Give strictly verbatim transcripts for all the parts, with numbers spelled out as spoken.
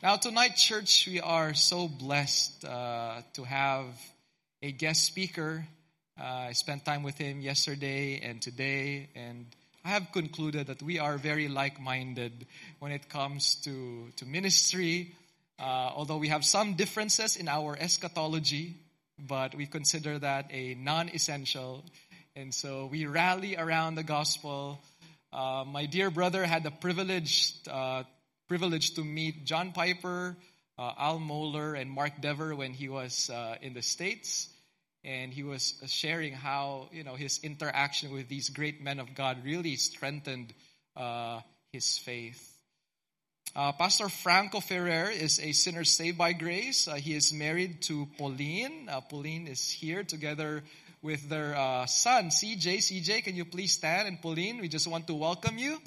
Now tonight, church, we are so blessed uh, to have a guest speaker. Uh, I spent time with him yesterday and today, and I have concluded that we are very like-minded when it comes to, to ministry. Uh, although we have some differences in our eschatology, but we consider that a non-essential. And so we rally around the gospel. Uh, my dear brother had the privilege, uh, privilege to meet John Piper, uh, Al Mohler, and Mark Dever when he was uh, in the States. And he was sharing how, you know, his interaction with these great men of God really strengthened uh, his faith. Uh, Pastor Franco Ferrer is a sinner saved by grace. Uh, he is married to Pauline. Uh, Pauline is here together with their uh, son, C J. C J, can you please stand? And Pauline, we just want to welcome you.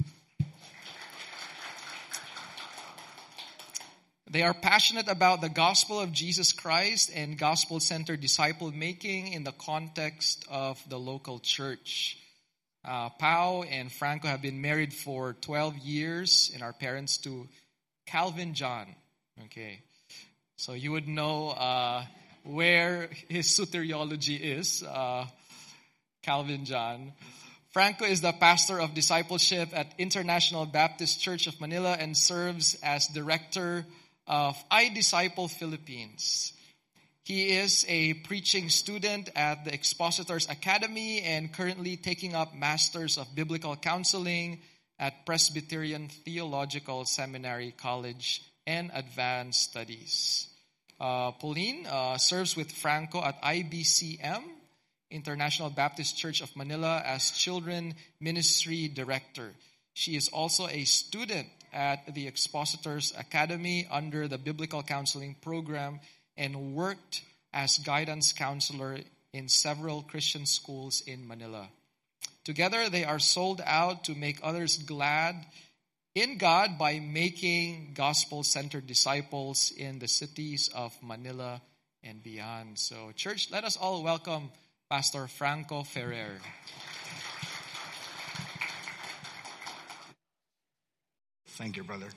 They are passionate about the gospel of Jesus Christ and gospel-centered disciple-making in the context of the local church. Uh, Pao and Franco have been married for twelve years, and are parents to Calvin John. Okay, so you would know uh, where his soteriology is, uh, Calvin John. Franco is the pastor of discipleship at International Baptist Church of Manila and serves as director of iDisciple Philippines. He is a preaching student at the Expositors Academy and currently taking up Masters of Biblical Counseling at Presbyterian Theological Seminary College and Advanced Studies. Uh, Pauline uh, serves with Franco at I B C M, International Baptist Church of Manila, as Children Ministry Director. She is also a student at the Expositors Academy under the Biblical Counseling Program and worked as guidance counselor in several Christian schools in Manila. Together, they are sold out to make others glad in God by making gospel-centered disciples in the cities of Manila and beyond. So, church, let us all welcome Pastor Franco Ferrer. Thank you, brother.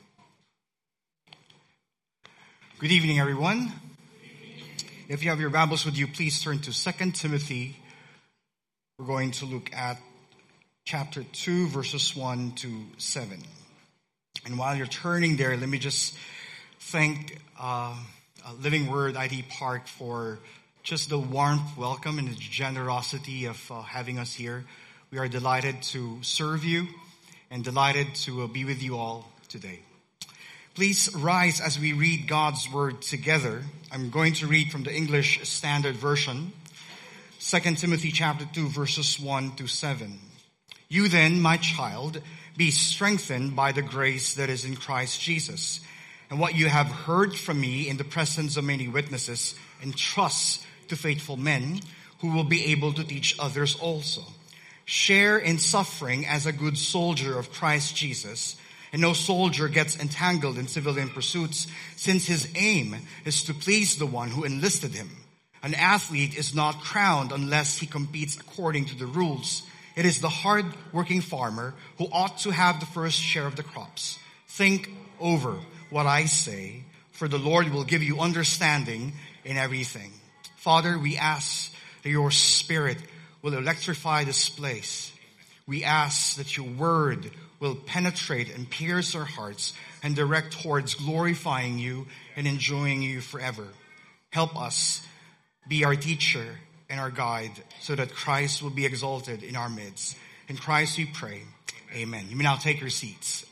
Good evening, everyone. If you have your Bibles with you, please turn to Second Timothy. We're going to look at chapter two, verses one to seven. And while you're turning there, let me just thank uh, Living Word I D Park for just the warmth welcome and the generosity of uh, having us here. We are delighted to serve you and delighted to uh, be with you all today. Please rise as we read God's Word together. I'm going to read from the English Standard Version, Second Timothy chapter two, verses one to seven. You then, my child, be strengthened by the grace that is in Christ Jesus. And what you have heard from me in the presence of many witnesses, entrust to faithful men who will be able to teach others also. Share in suffering as a good soldier of Christ Jesus. And no soldier gets entangled in civilian pursuits, since his aim is to please the one who enlisted him. An athlete is not crowned unless he competes according to the rules. It is the hard-working farmer who ought to have the first share of the crops. Think over what I say, for the Lord will give you understanding in everything. Father, we ask that your Spirit will electrify this place. We ask that your word will penetrate and pierce our hearts and direct towards glorifying you and enjoying you forever. Help us be our teacher and our guide so that Christ will be exalted in our midst. In Christ we pray. Amen. You may now take your seats.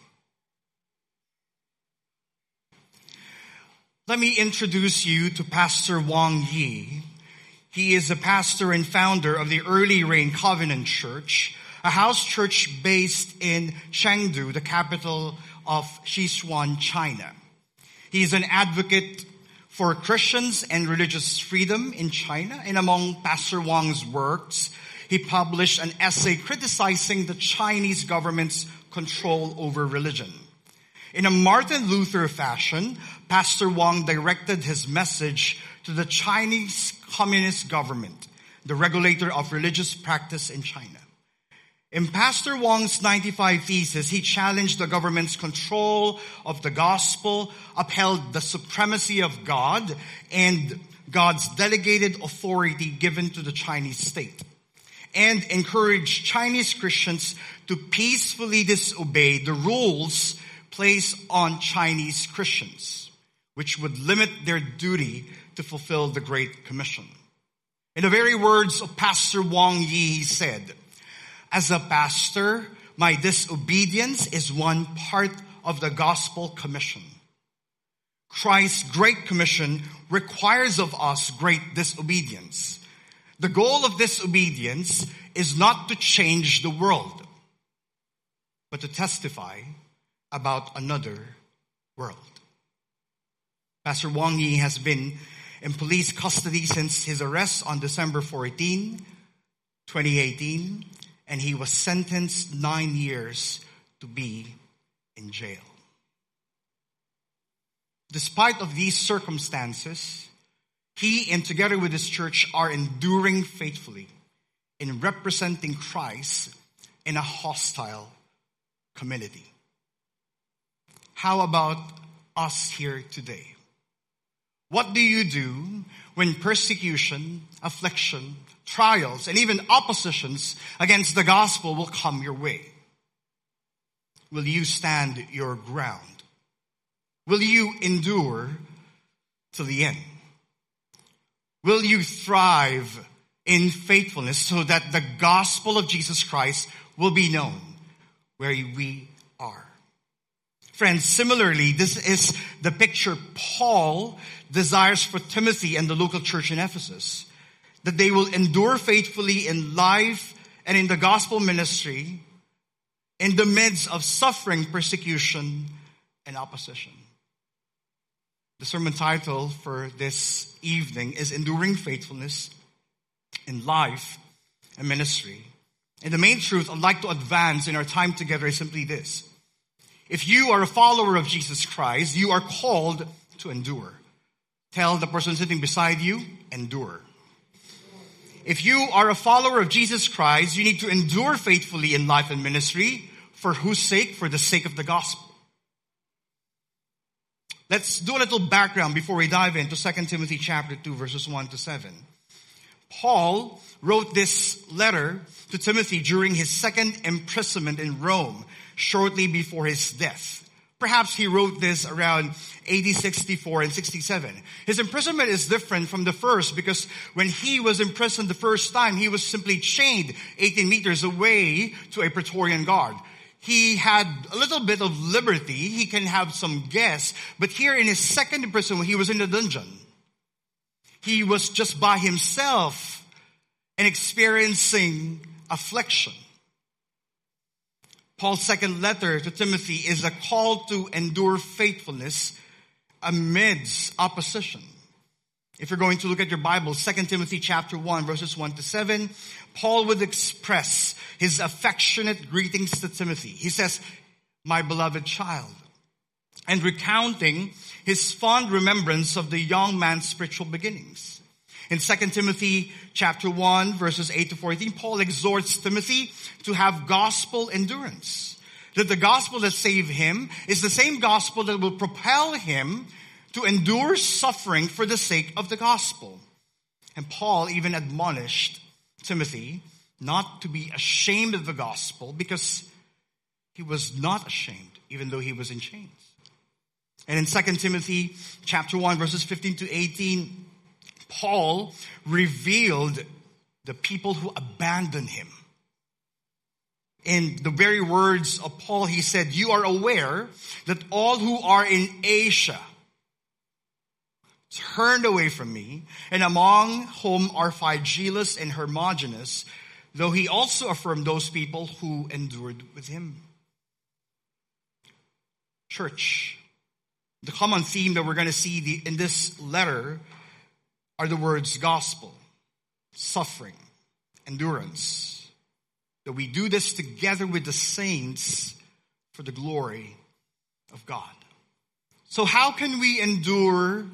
Let me introduce you to Pastor Wang Yi. He is a pastor and founder of the Early Rain Covenant Church, a house church based in Chengdu, the capital of Sichuan, China. He is an advocate for Christians and religious freedom in China. And among Pastor Wang's works, he published an essay criticizing the Chinese government's control over religion. In a Martin Luther fashion, Pastor Wang directed his message to the Chinese Communist government, the regulator of religious practice in China. In Pastor Wong's ninety-five Thesis, he challenged the government's control of the gospel, upheld the supremacy of God, and God's delegated authority given to the Chinese state, and encouraged Chinese Christians to peacefully disobey the rules placed on Chinese Christians, which would limit their duty to fulfill the Great Commission. In the very words of Pastor Wang Yi, he said, "As a pastor, my disobedience is one part of the gospel commission. Christ's Great Commission requires of us great disobedience. The goal of disobedience is not to change the world, but to testify about another world." Pastor Wang Yi has been in police custody since his arrest on December fourteenth, twenty eighteen, and he was sentenced nine years to be in jail. Despite of these circumstances, he and together with his church are enduring faithfully in representing Christ in a hostile community. How about us here today? What do you do when persecution, affliction, trials, and even oppositions against the gospel will come your way? Will you stand your ground? Will you endure to the end? Will you thrive in faithfulness so that the gospel of Jesus Christ will be known where we are? Friends, similarly, this is the picture Paul desires for Timothy and the local church in Ephesus, that they will endure faithfully in life and in the gospel ministry in the midst of suffering, persecution, and opposition. The sermon title for this evening is Enduring Faithfulness in Life and Ministry. And the main truth I'd like to advance in our time together is simply this. If you are a follower of Jesus Christ, you are called to endure. Tell the person sitting beside you, endure. If you are a follower of Jesus Christ, you need to endure faithfully in life and ministry. For whose sake? For the sake of the gospel. Let's do a little background before we dive into Second Timothy chapter two, verses one to seven. Paul wrote this letter to Timothy during his second imprisonment in Rome, shortly before his death. Perhaps he wrote this around A D sixty-four and sixty-seven. His imprisonment is different from the first because when he was imprisoned the first time, he was simply chained eighteen meters away to a Praetorian guard. He had a little bit of liberty. He can have some guests. But here in his second imprisonment, he was in the dungeon. He was just by himself and experiencing affliction. Paul's second letter to Timothy is a call to endure faithfulness amidst opposition. If you're going to look at your Bible, Second Timothy chapter one, verses one to seven, Paul would express his affectionate greetings to Timothy. He says, "My beloved child," and recounting his fond remembrance of the young man's spiritual beginnings. In Second Timothy chapter one, verses eight to fourteen, Paul exhorts Timothy to have gospel endurance. That the gospel that saved him is the same gospel that will propel him to endure suffering for the sake of the gospel. And Paul even admonished Timothy not to be ashamed of the gospel because he was not ashamed, even though he was in chains. And in Second Timothy chapter one, verses fifteen to eighteen, Paul revealed the people who abandoned him. In the very words of Paul, he said, "You are aware that all who are in Asia turned away from me, and among whom are Phygelus and Hermogenes, though he also affirmed those people who endured with him." Church, the common theme that we're going to see in this letter are the words gospel, suffering, endurance. That we do this together with the saints for the glory of God. So how can we endure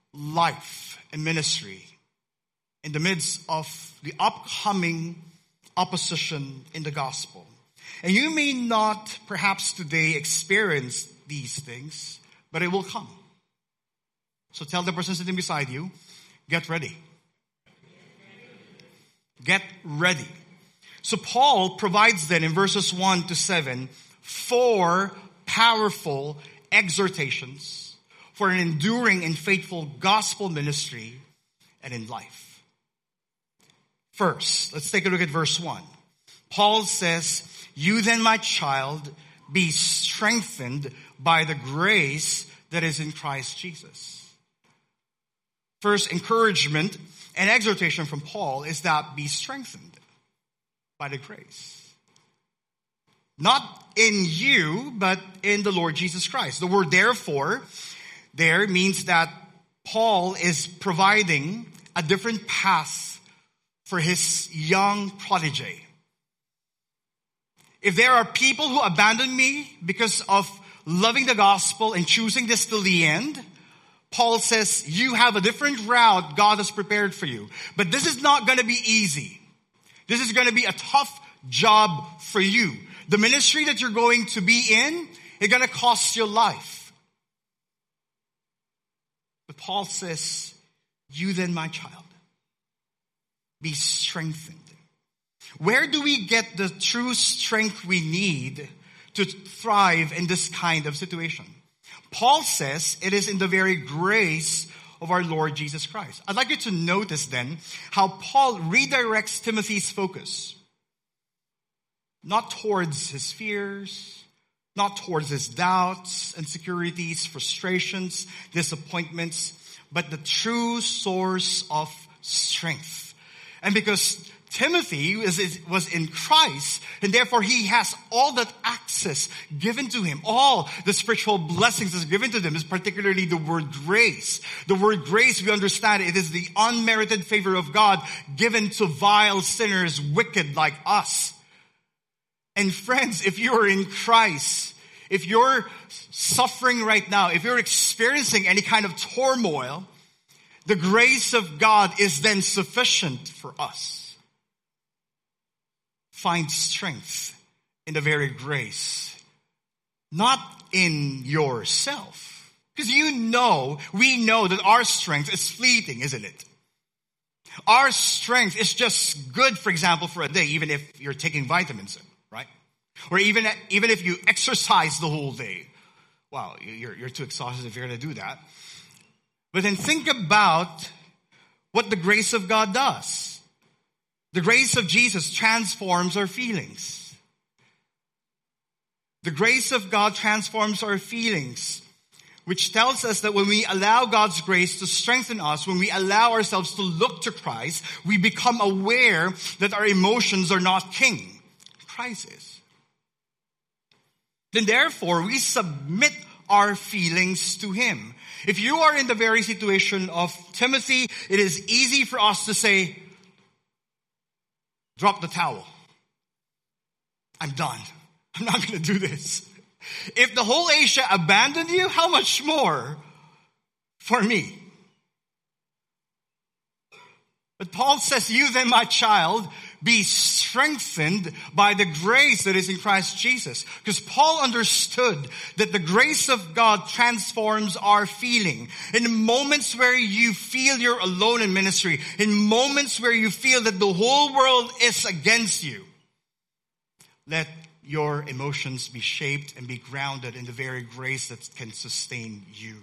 life and ministry in the midst of the upcoming opposition in the gospel. And you may not perhaps today experience these things, but it will come. So tell the person sitting beside you, get ready. Get ready. So Paul provides then in verses one to seven four powerful exhortations for an enduring and faithful gospel ministry and in life. First, let's take a look at verse one. Paul says, "You then, my child, be strengthened by the grace that is in Christ Jesus." First encouragement and exhortation from Paul is that be strengthened by the grace. Not in you, but in the Lord Jesus Christ. The word therefore there means that Paul is providing a different path for his young protege. If there are people who abandon me because of loving the gospel and choosing this till the end, Paul says, you have a different route God has prepared for you. But this is not going to be easy. This is going to be a tough job for you. The ministry that you're going to be in is going to cost your life. But Paul says, you then, my child, be strengthened. Where do we get the true strength we need to thrive in this kind of situation? Paul says it is in the very grace of our Lord Jesus Christ. I'd like you to notice then how Paul redirects Timothy's focus. Not towards his fears, not towards his doubts, insecurities, frustrations, disappointments, but the true source of strength. And because Timothy was in Christ, and therefore he has all that access given to him. All the spiritual blessings that's given to them is particularly the word grace. The word grace, we understand it is the unmerited favor of God given to vile sinners, wicked like us. And friends, if you are in Christ, if you're suffering right now, if you're experiencing any kind of turmoil, the grace of God is then sufficient for us. Find strength in the very grace, not in yourself. Because you know, we know that our strength is fleeting, isn't it? Our strength is just good, for example, for a day, even if you're taking vitamins, right? Or even, even if you exercise the whole day. Wow, you're, you're too exhausted if you're going to do that. But then think about what the grace of God does. The grace of Jesus transforms our feelings. The grace of God transforms our feelings, which tells us that when we allow God's grace to strengthen us, when we allow ourselves to look to Christ, we become aware that our emotions are not king. Christ is. Then therefore, we submit our feelings to Him. If you are in the very situation of Timothy, it is easy for us to say, drop the towel. I'm done. I'm not going to do this. If the whole Asia abandoned you, how much more for me? But Paul says, you then, my child, be strengthened by the grace that is in Christ Jesus. Because Paul understood that the grace of God transforms our feeling. In moments where you feel you're alone in ministry, in moments where you feel that the whole world is against you, let your emotions be shaped and be grounded in the very grace that can sustain you.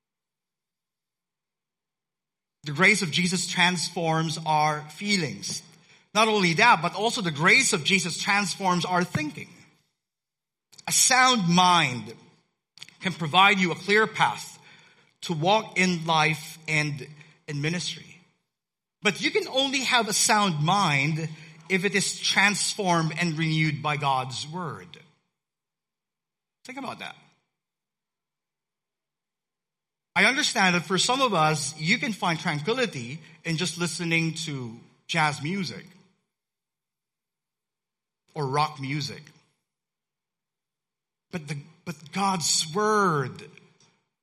The grace of Jesus transforms our feelings. Not only that, but also the grace of Jesus transforms our thinking. A sound mind can provide you a clear path to walk in life and in ministry. But you can only have a sound mind if it is transformed and renewed by God's word. Think about that. I understand that for some of us, you can find tranquility in just listening to jazz music or rock music. But the but God's word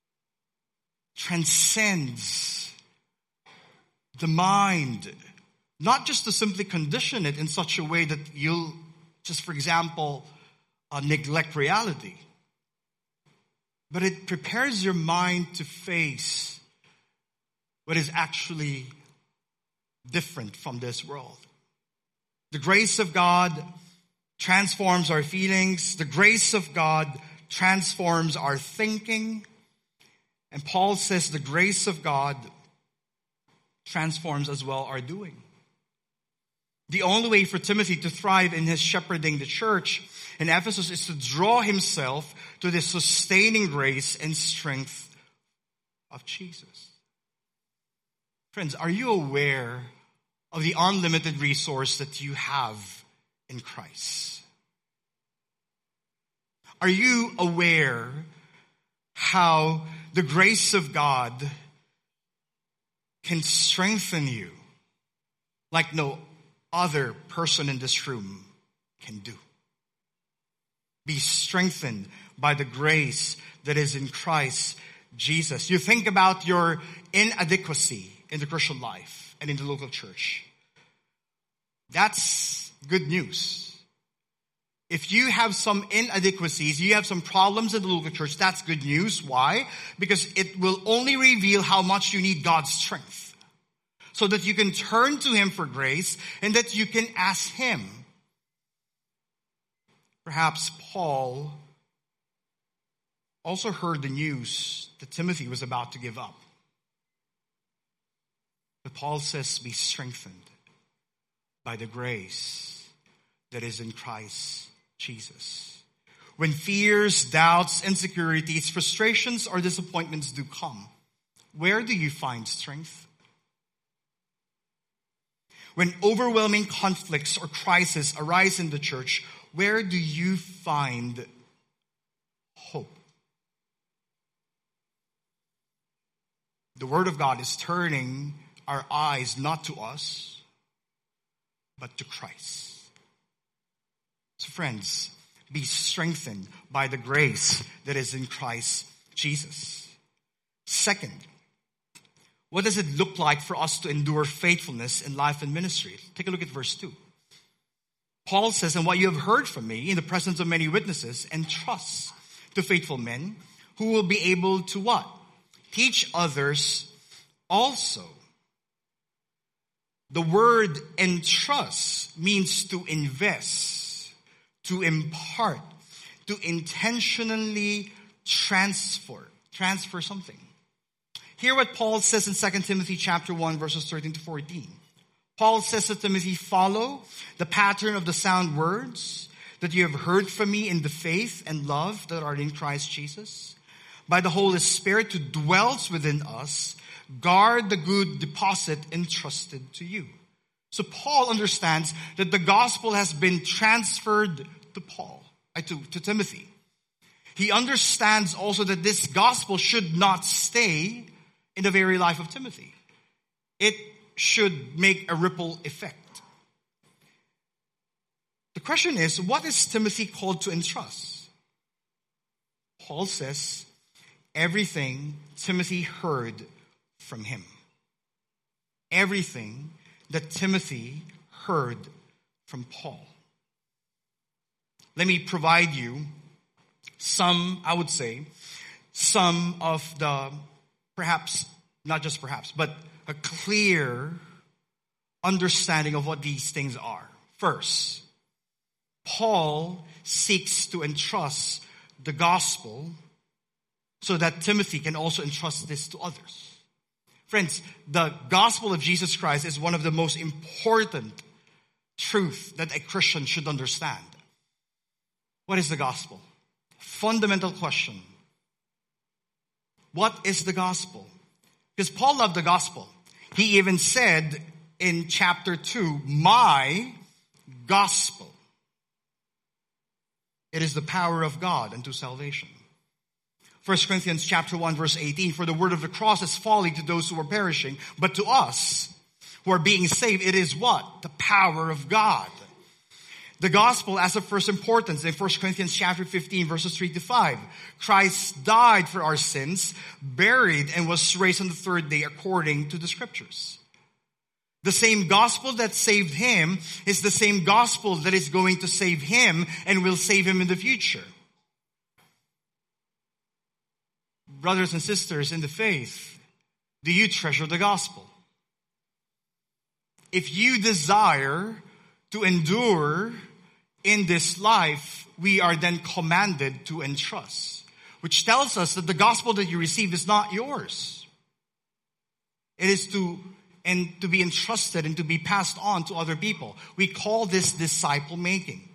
transcends the mind Not just to simply condition it in such a way that you'll just, for example, uh, neglect reality. But it prepares your mind to face what is actually different from this world. The grace of God transforms our feelings. The grace of God transforms our thinking. And Paul says the grace of God transforms as well our doing. The only way for Timothy to thrive in his shepherding the church in Ephesus is to draw himself to the sustaining grace and strength of Jesus. Friends, are you aware of the unlimited resource that you have in Christ? Are you aware how the grace of God can strengthen you like no other person in this room can do? Be strengthened by the grace that is in Christ Jesus. You think about your inadequacy in the Christian life and in the local church. That's good news. If you have some inadequacies, you have some problems in the local church, that's good news. Why? Because it will only reveal how much you need God's strength, so that you can turn to Him for grace and that you can ask Him. Perhaps Paul also heard the news that Timothy was about to give up. But Paul says, be strengthened by the grace that is in Christ Jesus. When fears, doubts, insecurities, frustrations, or disappointments do come, where do you find strength? When overwhelming conflicts or crises arise in the church, where do you find hope? The Word of God is turning our eyes not to us, but to Christ. So friends, be strengthened by the grace that is in Christ Jesus. Second, what does it look like for us to endure faithfulness in life and ministry? Take a look at verse two. Paul says, and what you have heard from me in the presence of many witnesses, entrust to faithful men who will be able to what? Teach others also. The word entrust means to invest, to impart, to intentionally transfer, transfer something. Hear what Paul says in Second Timothy chapter one, verses thirteen to fourteen. Paul says to Timothy, follow the pattern of the sound words that you have heard from me in the faith and love that are in Christ Jesus. By the Holy Spirit who dwells within us, guard the good deposit entrusted to you. So Paul understands that the gospel has been transferred to Paul, to, to Timothy. He understands also that this gospel should not stay in the very life of Timothy. It should make a ripple effect. The question is, what is Timothy called to entrust? Paul says, everything Timothy heard from him. Everything that Timothy heard from Paul. Let me provide you some, I would say, some of the, perhaps, not just perhaps, but a clear understanding of what these things are. First, Paul seeks to entrust the gospel so that Timothy can also entrust this to others. Friends, the gospel of Jesus Christ is one of the most important truths that a Christian should understand. What is the gospel? Fundamental question. What is the gospel? Because Paul loved the gospel. He even said in chapter two, my gospel. It is the power of God unto salvation. First Corinthians chapter one, verse eighteen, for the word of the cross is folly to those who are perishing, but to us who are being saved, it is what? The power of God. The gospel as of first importance in First Corinthians chapter fifteen, verses three to five. Christ died for our sins, buried, and was raised on the third day according to the scriptures. The same gospel that saved him is the same gospel that is going to save him and will save him in the future. Brothers and sisters in the faith, do you treasure the gospel? If you desire to endure in this life, we are then commanded to entrust, which tells us that the gospel that you receive is not yours. It is to and to be entrusted and to be passed on to other people. We call this disciple making.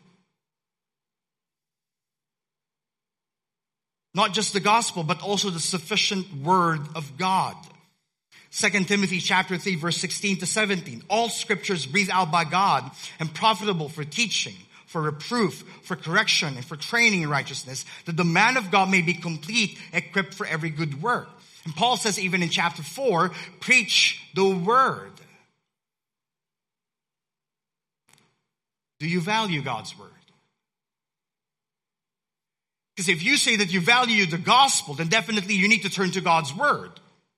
Not just the gospel, but also the sufficient word of God. Second Timothy chapter three, verse sixteen to seventeen. All scriptures breathed out by God and profitable for teaching, for reproof, for correction, and for training in righteousness, that the man of God may be complete, equipped for every good work. And Paul says even in chapter four, preach the word. Do you value God's word? Because if you say that you value the gospel, then definitely you need to turn to God's word.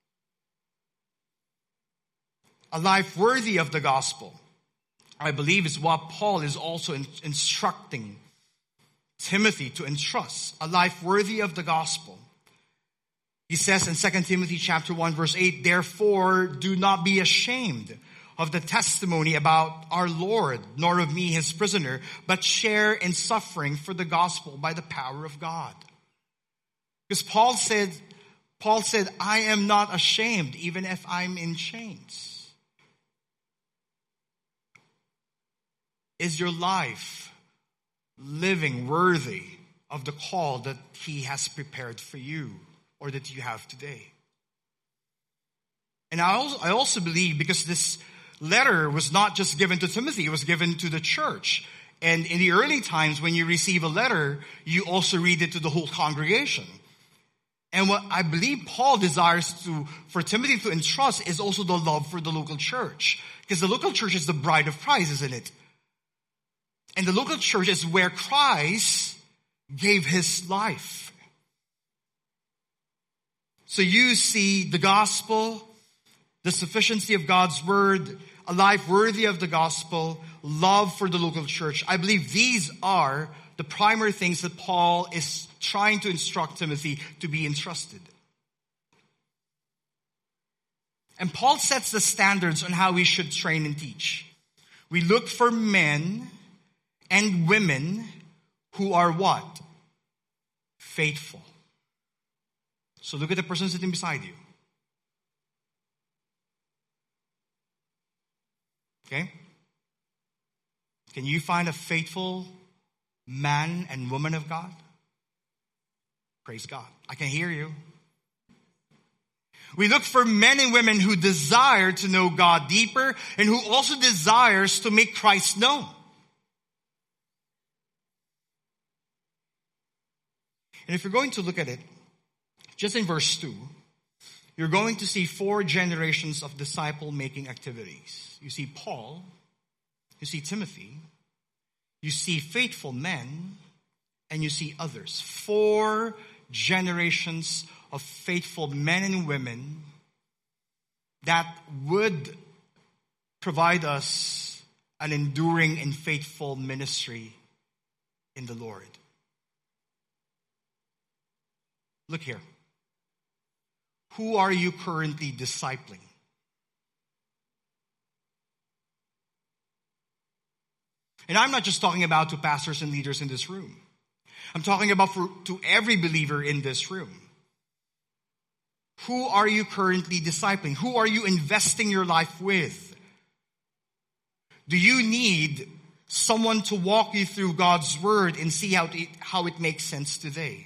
A life worthy of the gospel, I believe, is what Paul is also in, instructing Timothy to entrust. A life worthy of the gospel. He says in Second Timothy chapter one, verse eight, therefore do not be ashamed of the testimony about our Lord, nor of me his prisoner, but share in suffering for the gospel by the power of God. Because Paul said, Paul said, I am not ashamed even if I'm in chains. Is your life living worthy of the call that he has prepared for you or that you have today? And I also, I also believe, because this letter was not just given to Timothy, it was given to the church. And in the early times, when you receive a letter, you also read it to the whole congregation. And what I believe Paul desires to for Timothy to entrust is also the love for the local church. Because the local church is the bride of Christ, isn't it? And the local church is where Christ gave his life. So you see the gospel, the sufficiency of God's word, a life worthy of the gospel, love for the local church. I believe these are the primary things that Paul is trying to instruct Timothy to be entrusted. And Paul sets the standards on how we should train and teach. We look for men and women who are what? Faithful. So look at the person sitting beside you. Okay? Can you find a faithful man and woman of God? Praise God. I can hear you. We look for men and women who desire to know God deeper and who also desires to make Christ known. And if you're going to look at it, just in verse two, you're going to see four generations of disciple-making activities. You see Paul, you see Timothy, you see faithful men, and you see others. Four generations of faithful men and women that would provide us an enduring and faithful ministry in the Lord. Look here. Who are you currently discipling? And I'm not just talking about to pastors and leaders in this room. I'm talking about for, to every believer in this room. Who are you currently discipling? Who are you investing your life with? Do you need someone to walk you through God's word and see how it, how it makes sense today?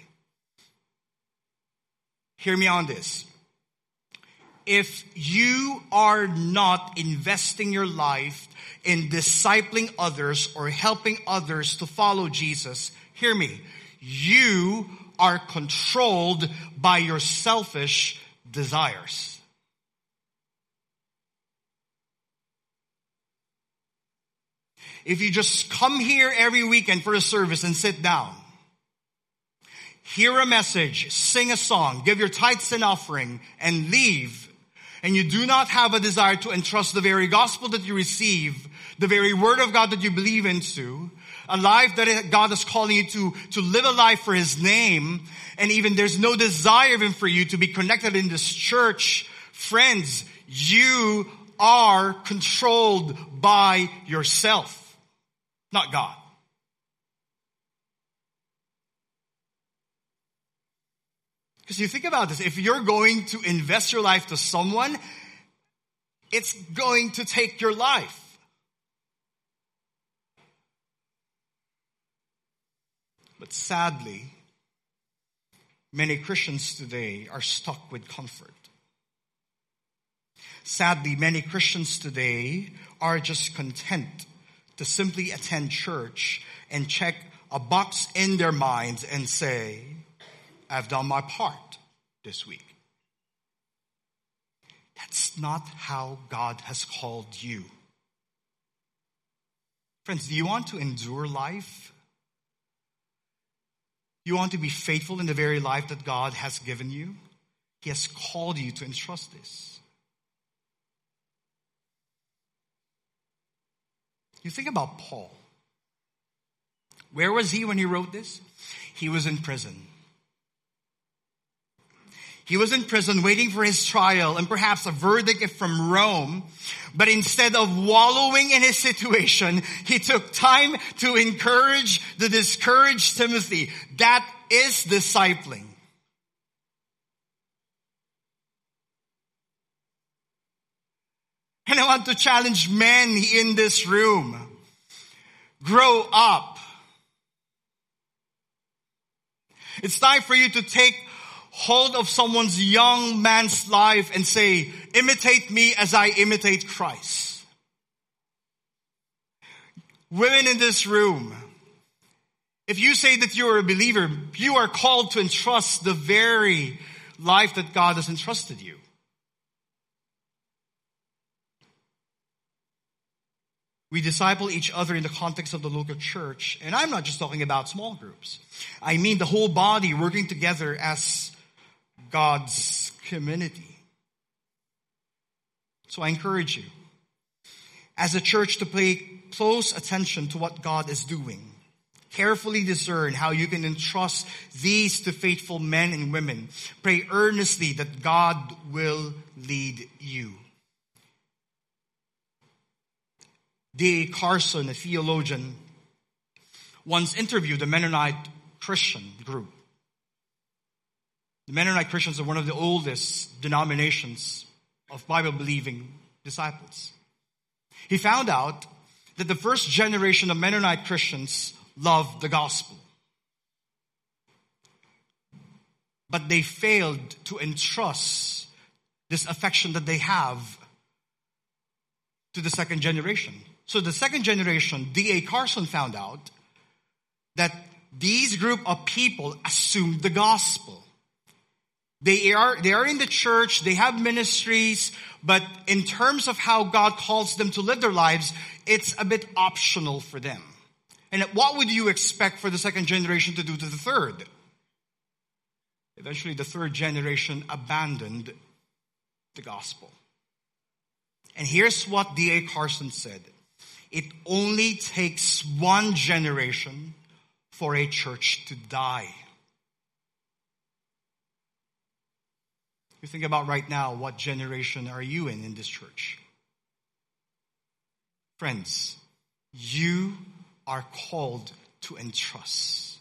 Hear me on this. If you are not investing your life in discipling others or helping others to follow Jesus, hear me, you are controlled by your selfish desires. If you just come here every weekend for a service and sit down, hear a message, sing a song, give your tithes and offering, and leave, and you do not have a desire to entrust the very gospel that you receive, the very word of God that you believe into, a life that God is calling you to, to live a life for His name, and even there's no desire even for you to be connected in this church, friends, you are controlled by yourself, not God. Because you think about this, if you're going to invest your life to someone, it's going to take your life. But sadly, many Christians today are stuck with comfort. Sadly, many Christians today are just content to simply attend church and check a box in their minds and say, I've done my part this week. That's not how God has called you. Friends, do you want to endure life? You want to be faithful in the very life that God has given you? He has called you to entrust this. You think about Paul. Where was he when he wrote this? He was in prison. He was in prison waiting for his trial and perhaps a verdict from Rome. But instead of wallowing in his situation, he took time to encourage the discouraged Timothy. That is discipling. And I want to challenge men in this room. Grow up. It's time for you to take hold of someone's young man's life and say, imitate me as I imitate Christ. Women in this room, if you say that you're a believer, you are called to entrust the very life that God has entrusted you. We disciple each other in the context of the local church. And I'm not just talking about small groups. I mean the whole body working together as God's community. So I encourage you, as a church, to pay close attention to what God is doing. Carefully discern how you can entrust these to faithful men and women. Pray earnestly that God will lead you. D A Carson, a theologian, once interviewed a Mennonite Christian group. The Mennonite Christians are one of the oldest denominations of Bible-believing disciples. He found out that the first generation of Mennonite Christians loved the gospel. But they failed to entrust this affection that they have to the second generation. So the second generation, D A Carson found out that these group of people assumed the gospel. They are, they are in the church, they have ministries, but in terms of how God calls them to live their lives, it's a bit optional for them. And what would you expect for the second generation to do to the third? Eventually, the third generation abandoned the gospel. And here's what D A Carson said. It only takes one generation for a church to die. You think about right now, what generation are you in in this church? Friends, you are called to entrust.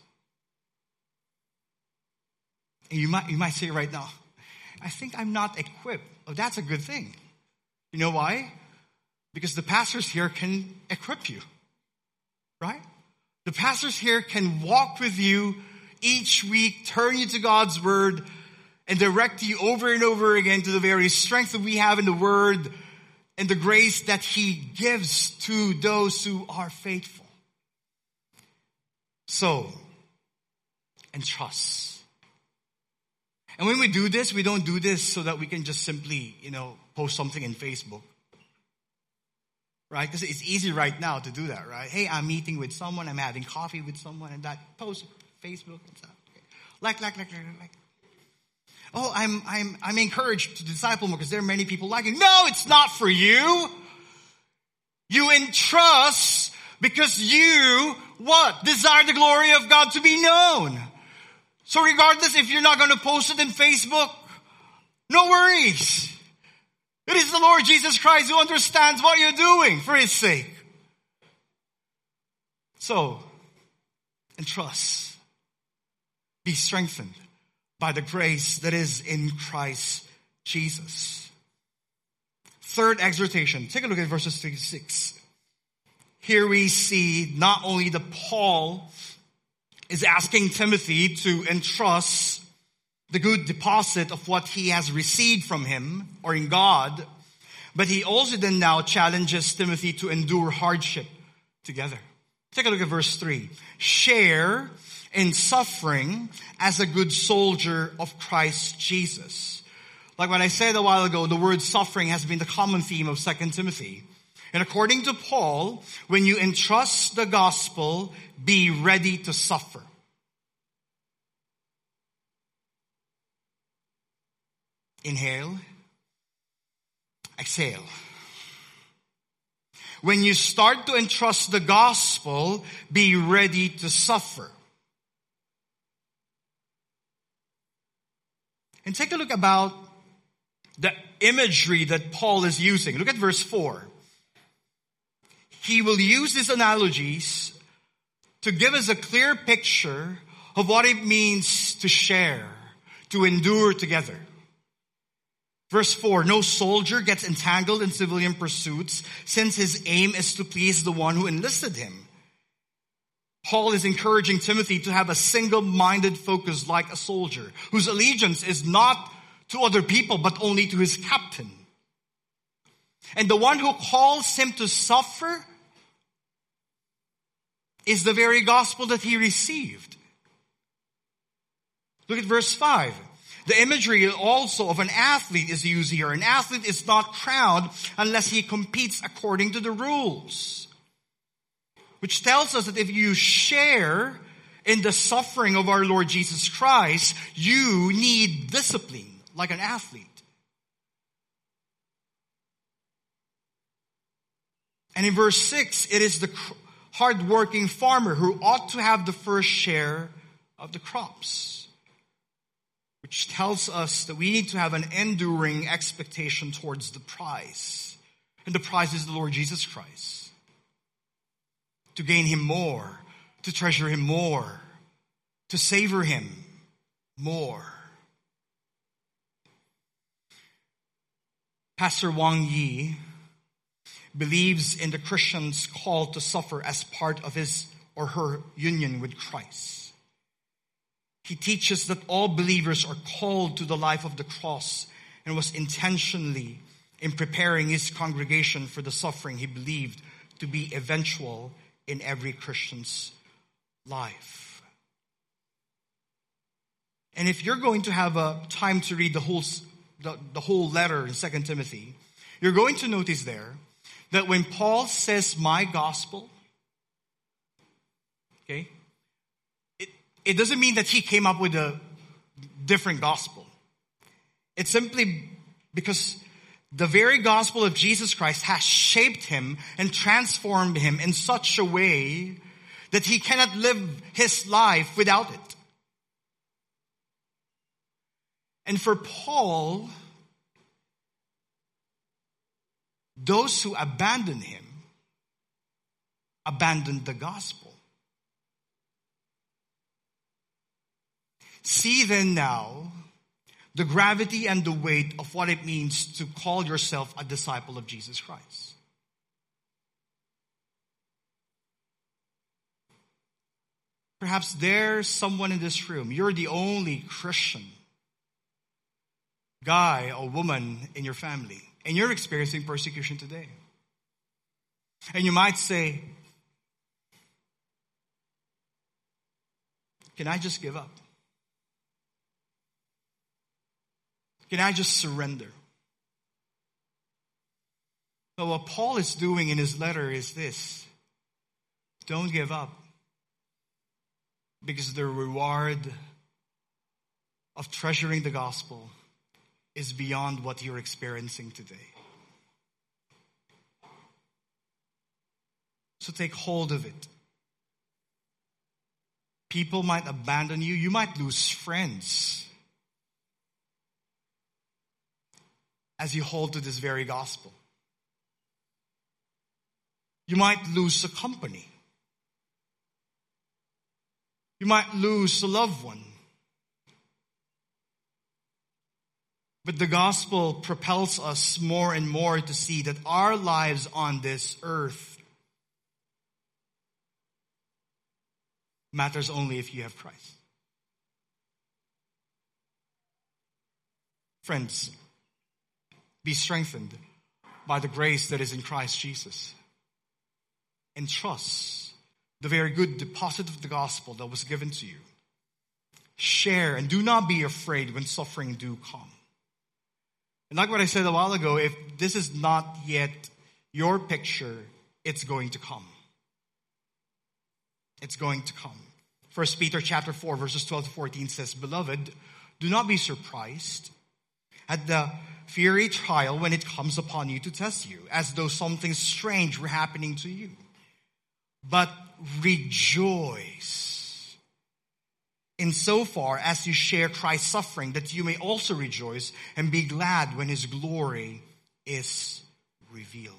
And you might, you might say right now, I think I'm not equipped. Oh, that's a good thing. You know why? Because the pastors here can equip you, right? The pastors here can walk with you each week, turn you to God's word, and direct you over and over again to the very strength that we have in the word and the grace that He gives to those who are faithful. So, entrust. And when we do this, we don't do this so that we can just simply, you know, post something in Facebook. Right? Because it's easy right now to do that, right? Hey, I'm meeting with someone, I'm having coffee with someone, and that post Facebook and stuff. Okay. Like, like, like, like, like. oh, I'm, I'm, I'm encouraged to disciple more because there are many people lacking. No, it's not for you. You entrust because you, what? Desire the glory of God to be known. So regardless if you're not going to post it in Facebook, no worries. It is the Lord Jesus Christ who understands what you're doing for His sake. So, entrust. Be strengthened by the grace that is in Christ Jesus. Third exhortation. Take a look at verses three to six. Here we see not only that Paul is asking Timothy to entrust the good deposit of what he has received from him or in God, but he also then now challenges Timothy to endure hardship together. Take a look at verse three. Share in suffering as a good soldier of Christ Jesus. Like what I said a while ago, the word suffering has been the common theme of Second Timothy. And according to Paul, when you entrust the gospel, be ready to suffer. Inhale. Exhale. When you start to entrust the gospel, be ready to suffer. And take a look about the imagery that Paul is using. Look at verse four. He will use these analogies to give us a clear picture of what it means to share, to endure together. Verse four, no soldier gets entangled in civilian pursuits since his aim is to please the one who enlisted him. Paul is encouraging Timothy to have a single-minded focus like a soldier, whose allegiance is not to other people, but only to his captain. And the one who calls him to suffer is the very gospel that he received. Look at verse five. The imagery also of an athlete is used here. An athlete is not crowned unless he competes according to the rules. Which tells us that if you share in the suffering of our Lord Jesus Christ, you need discipline like an athlete. And in verse six, it is the hardworking farmer who ought to have the first share of the crops. Which tells us that we need to have an enduring expectation towards the prize. And the prize is the Lord Jesus Christ. To gain Him more, to treasure Him more, to savor Him more. Pastor Wang Yi believes in the Christian's call to suffer as part of his or her union with Christ. He teaches that all believers are called to the life of the cross and was intentionally in preparing his congregation for the suffering he believed to be eventual in every Christian's life. And if you're going to have a time to read the whole the, the whole letter in Second Timothy, you're going to notice there that when Paul says my gospel, okay, it, it doesn't mean that he came up with a different gospel. It's simply because the very gospel of Jesus Christ has shaped him and transformed him in such a way that he cannot live his life without it. And for Paul, those who abandon him abandoned the gospel. See then now the gravity and the weight of what it means to call yourself a disciple of Jesus Christ. Perhaps there's someone in this room, you're the only Christian guy or woman in your family, and you're experiencing persecution today. And you might say, can I just give up? Can I just surrender? But what Paul is doing in his letter is this. Don't give up. Because the reward of treasuring the gospel is beyond what you're experiencing today. So take hold of it. People might abandon you. You might lose friends as you hold to this very gospel. You might lose a company. You might lose a loved one. But the gospel propels us more and more to see that our lives on this earth matters only if you have Christ. Friends, be strengthened by the grace that is in Christ Jesus. And trust the very good deposit of the gospel that was given to you. Share and do not be afraid when suffering do come. And like what I said a while ago, if this is not yet your picture, it's going to come. It's going to come. First Peter chapter four, verses twelve to fourteen says, Beloved, do not be surprised at the fiery trial when it comes upon you to test you, as though something strange were happening to you. But rejoice insofar as you share Christ's suffering, that you may also rejoice and be glad when his glory is revealed.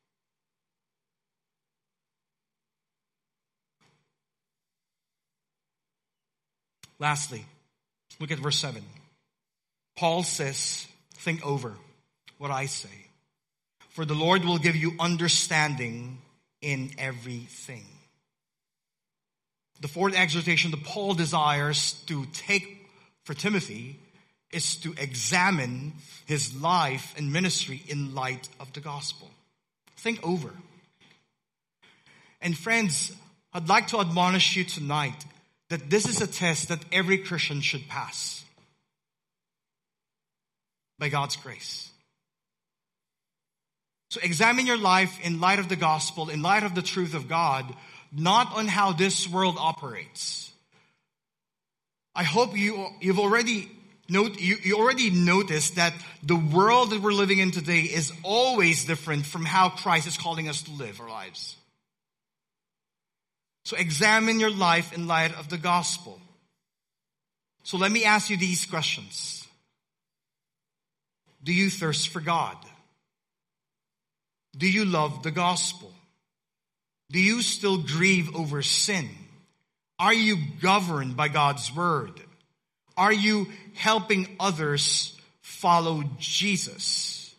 Lastly, look at verse seven. Paul says, think over what I say, for the Lord will give you understanding in everything. The fourth exhortation that Paul desires to take for Timothy is to examine his life and ministry in light of the gospel. Think over. And friends, I'd like to admonish you tonight that this is a test that every Christian should pass by God's grace. So examine your life in light of the gospel, in light of the truth of God, not on how this world operates. I hope you, you've already note, you, you already noticed that the world that we're living in today is always different from how Christ is calling us to live our lives. So examine your life in light of the gospel. So let me ask you these questions. Do you thirst for God? Do you love the gospel? Do you still grieve over sin? Are you governed by God's word? Are you helping others follow Jesus?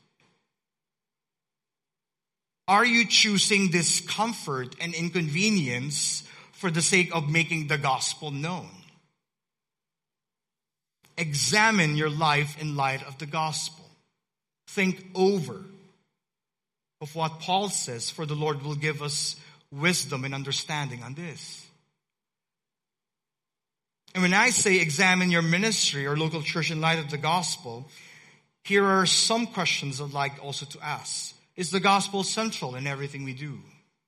Are you choosing discomfort and inconvenience for the sake of making the gospel known? Examine your life in light of the gospel. Think over of what Paul says, for the Lord will give us wisdom and understanding on this. And when I say examine your ministry or local church in light of the gospel, here are some questions I'd like also to ask. Is the gospel central in everything we do?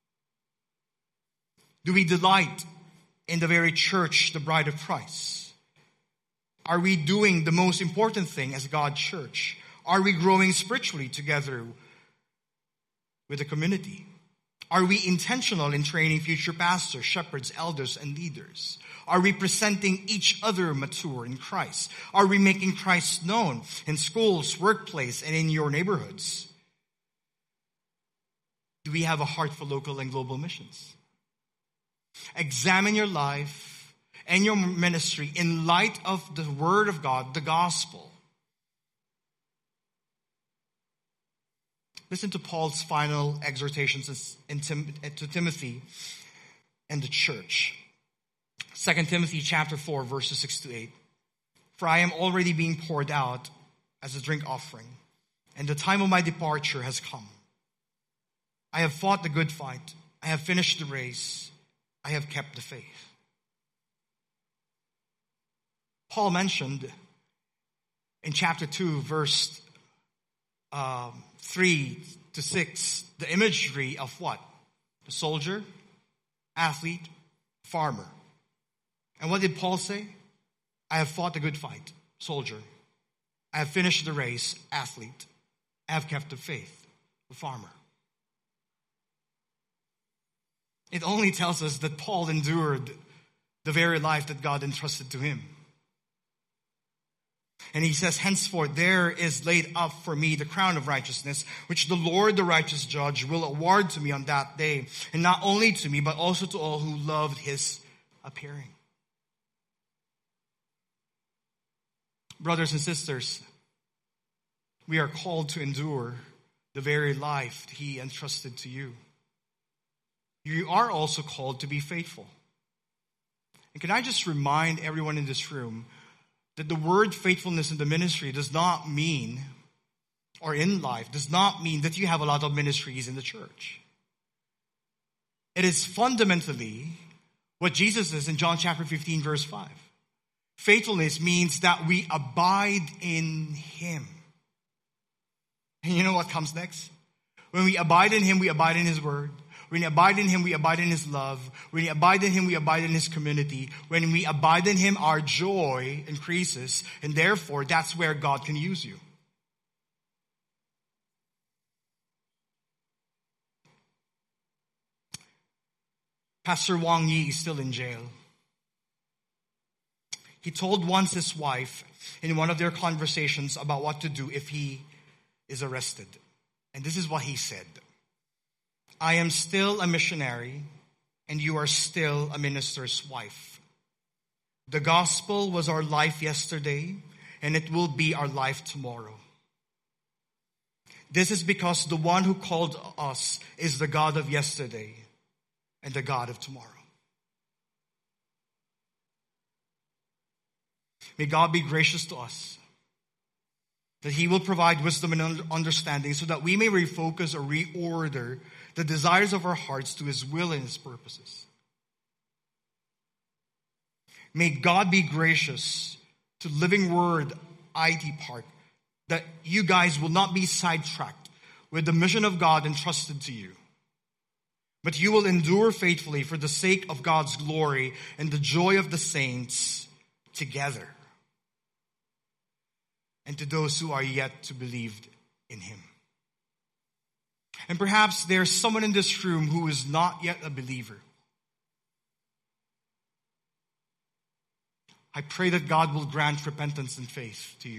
Do we delight in the very church, the bride of Christ? Are we doing the most important thing as God's church? Are we growing spiritually together with the community? Are we intentional in training future pastors, shepherds, elders, and leaders? Are we presenting each other mature in Christ? Are we making Christ known in schools, workplace, and in your neighborhoods? Do we have a heart for local and global missions? Examine your life and your ministry in light of the Word of God, the gospel. Listen to Paul's final exhortations in Tim, to Timothy and the church. Second Timothy chapter four, verses six to eight. For I am already being poured out as a drink offering, and the time of my departure has come. I have fought the good fight. I have finished the race. I have kept the faith. Paul mentioned in chapter two, verse um, three to six, the imagery of what? The soldier, athlete, farmer. And what did Paul say? I have fought the good fight. soldier. I have finished the race, athlete. I have kept the faith, a farmer. It only tells us that Paul endured the very life that God entrusted to him. And he says, henceforth there is laid up for me the crown of righteousness, which the Lord, the righteous judge, will award to me on that day. And not only to me, but also to all who loved his appearing. Brothers and sisters, we are called to endure the very life he entrusted to you. You are also called to be faithful. And can I just remind everyone in this room that the word faithfulness in the ministry does not mean, or in life, does not mean that you have a lot of ministries in the church. It is fundamentally what Jesus says in John chapter fifteen, verse five. Faithfulness means that we abide in him. And you know what comes next? When we abide in him, we abide in his word. When we abide in him, we abide in his love. When we abide in him, we abide in his community. When we abide in him, our joy increases. And therefore, that's where God can use you. Pastor Wang Yi is still in jail. He told once his wife in one of their conversations about what to do if he is arrested. And this is what he said. I am still a missionary, and you are still a minister's wife. The gospel was our life yesterday, and it will be our life tomorrow. This is because the one who called us is the God of yesterday and the God of tomorrow. May God be gracious to us, that he will provide wisdom and understanding so that we may refocus or reorder the desires of our hearts to his will and his purposes. May God be gracious to Living Word I T Park, that you guys will not be sidetracked with the mission of God entrusted to you, but you will endure faithfully for the sake of God's glory and the joy of the saints together, and to those who are yet to believe in him. And perhaps there's someone in this room who is not yet a believer. I pray that God will grant repentance and faith to you.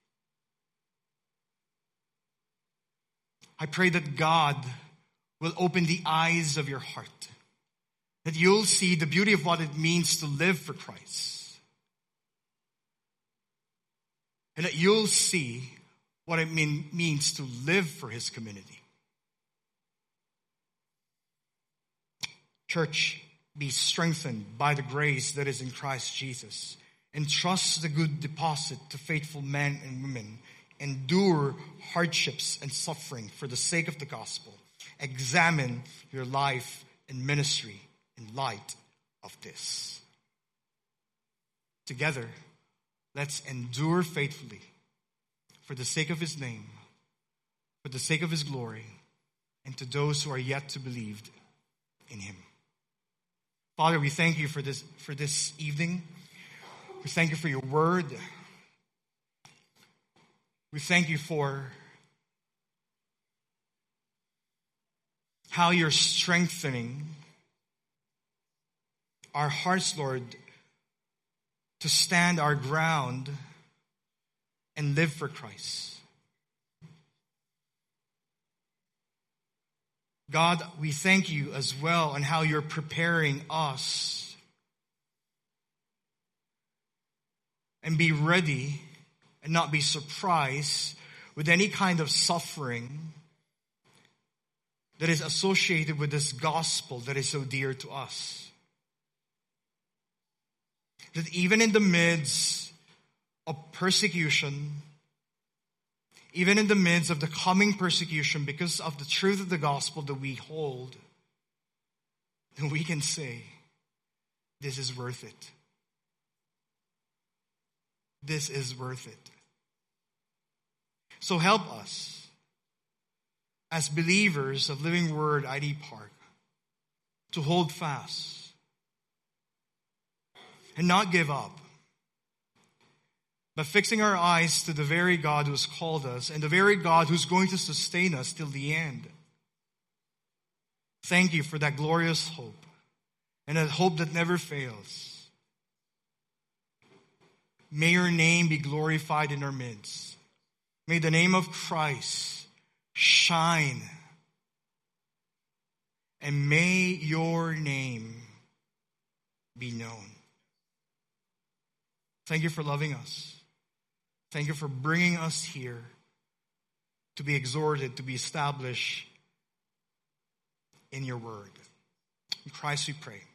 I pray that God will open the eyes of your heart, that you'll see the beauty of what it means to live for Christ, and that you'll see what it mean, means to live for his community. Church, be strengthened by the grace that is in Christ Jesus. Entrust the good deposit to faithful men and women. Endure hardships and suffering for the sake of the gospel. Examine your life and ministry in light of this. Together, let's endure faithfully for the sake of his name, for the sake of his glory, and to those who are yet to believe in him. Father, we thank you for this, for this evening. We thank you for your word. We thank you for how you're strengthening our hearts, Lord, to stand our ground and live for Christ. God, we thank you as well on how you're preparing us. And be ready and not be surprised with any kind of suffering that is associated with this gospel that is so dear to us. That even in the midst of persecution, even in the midst of the coming persecution because of the truth of the gospel that we hold, then we can say, this is worth it. This is worth it. So help us as believers of Living Word I D Park to hold fast, and not give up, but fixing our eyes to the very God who has called us and the very God who's going to sustain us till the end. Thank you for that glorious hope and that hope that never fails. May your name be glorified in our midst. May the name of Christ shine. And may your name be known. Thank you for loving us. Thank you for bringing us here to be exhorted, to be established in your word. In Christ we pray.